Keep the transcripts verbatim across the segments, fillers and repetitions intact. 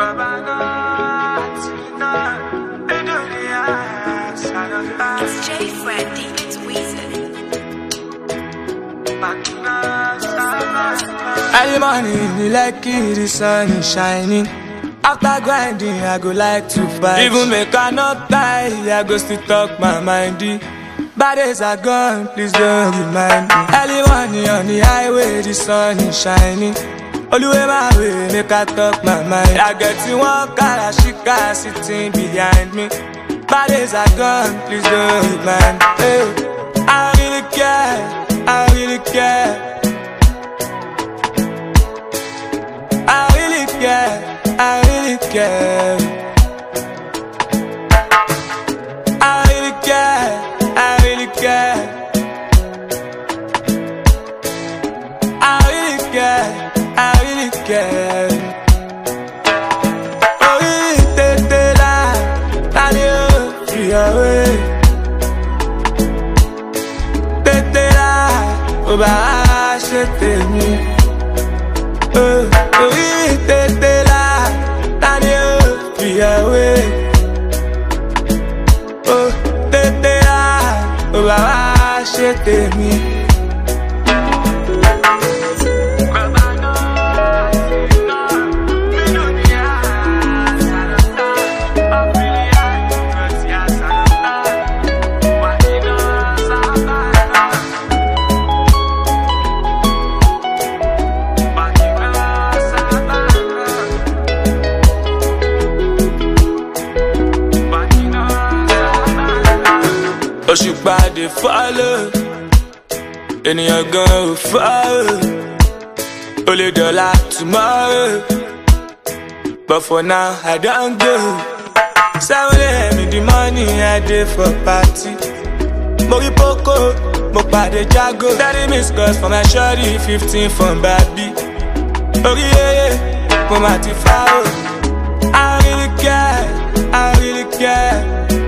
It's J Freddy, it's Weezy. Early morning, you like it, the sun is shining. After grinding, I go like to fight. Even make I not die, I go still talk my mindy. Bad days are gone, please don't remind me. Early morning on the highway, the sun is shining. All way my way, make I talk my mind. I get you one Karashika sitting behind me. Bad days are gone, please don't remind me. Hey, I really care, I really care. I really care, I really care. I really care, I really care. I really care, I really care. Oh, really, te te la, la dio, free away. Te te la, oh bah, je t'aime. Oh, oui, t'étais là, t'as dit, puis away. Oh, t'étais là, oh, bah, je t'ai mis. Òṣùpá dey follow, ènìyàn gan ò follow. Ó lè dọ̀la tomorrow, but for now I don go. seven a m in the morning I dey for party. Mo rí Poco, mo pàdé Jago. thirty missed calls for my shorty, fifteen from Babi. Orí yeye, mo máa ti fà ó. I really care, I really care.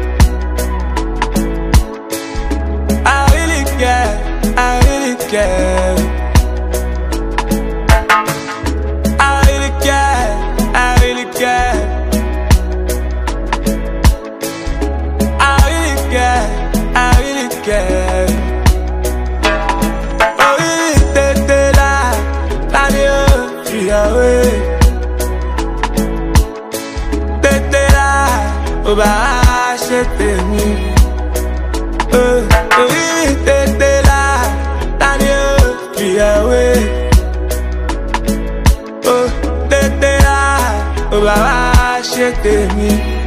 I really care, I really care. I really care, I really care. I really care, I really care. Oh, really, t'étais là, la dio, free away. T'étais là, oh bah, je t'ai mis. Oh, oui, t'étais là, t'as dit, puis away. Oh, t'étais là, oh bah, je t'ai mis.